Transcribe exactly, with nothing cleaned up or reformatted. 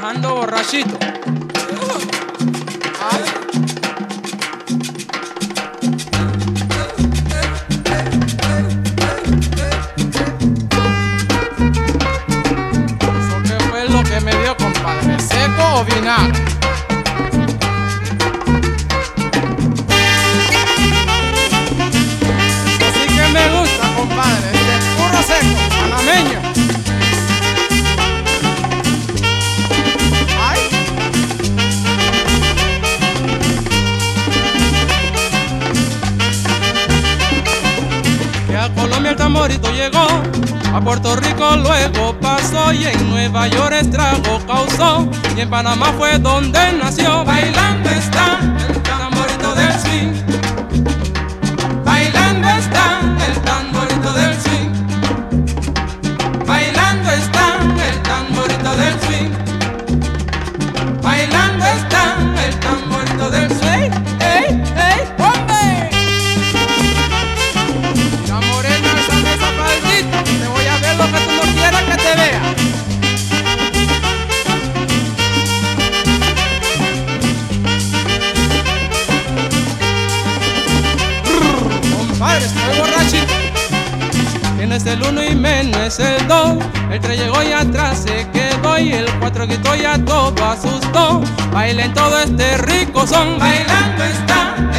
ando borrachito. Ay. ¿Eso qué fue lo que me dio, compadre? ¿Seco o vinagre? Eso sí que me gusta, compadre, de puro seco, panameño. A Colombia el tamborito llegó, a Puerto Rico luego pasó y en Nueva York estrago causó y en Panamá fue donde nació. Bailando está el tamborito del swing, bailando está el tamborito del swing, bailando está el tamborito del swing, bailando está el tamborito del swing. ¡Ey, ey, hombre! Te voy a ver lo que tú no quieras que te vea. Compadre, estoy borrachito. Tienes el uno y menos el dos. El tres llegó y atrás se quedó y el cuatro gritó y a todo asustó. Bailen todo este rico son. Bailando está